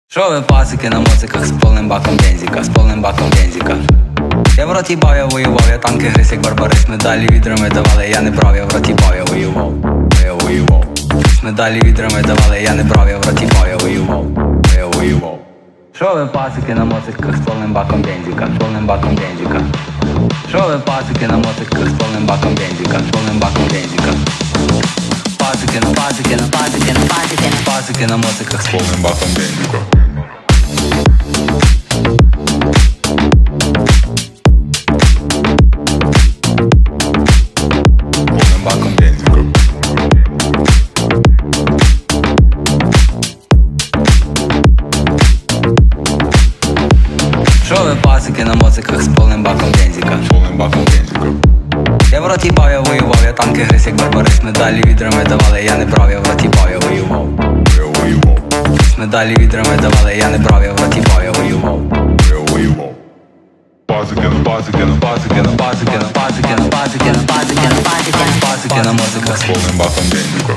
Що ви пасики на моциках з повним баком бензика, з повним баком бензика. Я в роті бав, я воював, я танки гриз, як барбарис. Медалі відрами давали, я не брав, я в роті бав, я воював, я воював. Медалі відрами давали, я не брав, я в роті бав, я воював, я воював. Що ви пасики на моциках з повним баком бензика, з повним баком бензика. Що ви пасики на моциках з повним баком бензика, з повним баком бензика. Пасики на пасики на пасики на пасики на пасики на моциках з повним баком бензика. Що ви пасики на моциках з повним баком бензика, з повним баком бензика. Я в роті бав, я воював, я танки гриз, як барбарис. Медалі відрами давали, я не брав, я в роті бав, я воював, я воював. Медалі відрами давали, я не брав, я в роті бав, я воював, я воював. Пасики на пасики на пасики на пасики на пасики на пасики на пасики на пасики на пасики на моциках з повним баком бензика.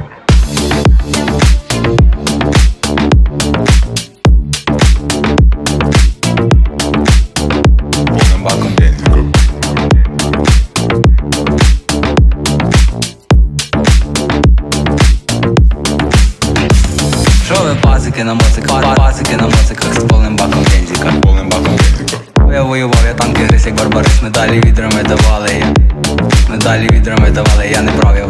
Що ви пасики на моциках, пасики на моциках з повним баком бензика, з повним баком бензика. Я воював, я танки гриз, як барбарис. Медалі відрами давали, медалі відрами давали, я не брав, я